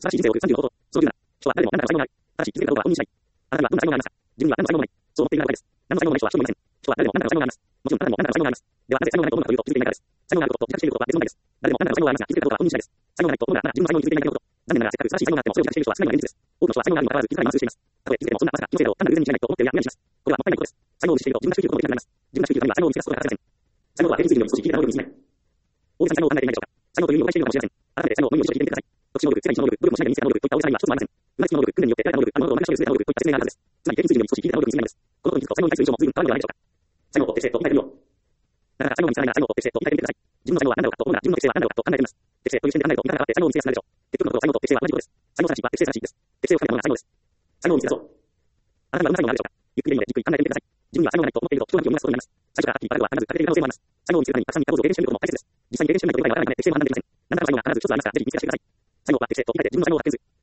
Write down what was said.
素晴らしい人生を送る35こと、そういうな。人は誰でも何らかの才能がある。ただし、気づいたことは本人次第。あなたにはどんな才能がありますか？自分には何の才能もない。そう思っているからです。何の才能もない人は一人もいません。人は誰でも何らかの才能があります。もちろん誰でも何らかの才能があります。ではなぜ才能がないと思うかというと気づいていないからです。才能があることと自覚していることは別問題です。誰でも何らかの才能がありますが気づいたことは本人次第です。才能がないと思うなら自分の才能に気づいていないだけのこと。残念ながらせっかく素晴らしい才能があってもそれを自覚している人は少ないのが現実です。多くの人は才能があるにもかかわらず気づかない慢心しています。たとえ気づいてもそんなまさか気のせいだろう単なる偶然に違いないと思っているや無理します。これはもったいないことです。才能を無視していると自分が集中することもできなくなります。自分が集中するためには才能を見つけ出すことが欠かせません。才能を見つけ出すことが欠かせません。大げさん、才能を考えてみないでしょうか。才能という意味を誤解しているかもしれません。改めて才能を無理をして聞いてみてください。特殊能力、世界一の能力、努力もしないで見つけた能力といった大きさには一つもありません。生まれつきの能力、訓練によって得られた能力、あるものを何かしらに優れた能力といった説明があるはずです。つまり経験水準より少し聞いてた能力に過ぎないのです。このことに気づくと才能に対する印象も随分変わるのではないでしょうか。才能と適性と言い換えてみよう。だから才能につながりな才能と適性と言い換えてみてください。自分の才能は何だろうかと思うなら自分の適性は何だろうかと考えてみます。適性という視点で考えると見方があって才能を見つけやすくなるでしょう。結局のところ才能と適性は同じことです。才能正しいは適性正しいです。適性を深めたものが才能です。才能を見つけ出そう。あなたはどんな才能があるでしょうか。ゆっくりでいいのでじっくり考えてみてください。自分には才能がないと思っていると人の気を乱すことになります。最初からはっきりバラは必ず欠けている可能性もあります。才能を見つけるためにたくさん三日坊主を経験してみることも大切です。実際に経験してみないと理解がわからないため適性も判断できません。何らかの才能が必ず一つはありますがぜひ見つけ出してください。才能は適性と言い換えて自分の才能を発見する。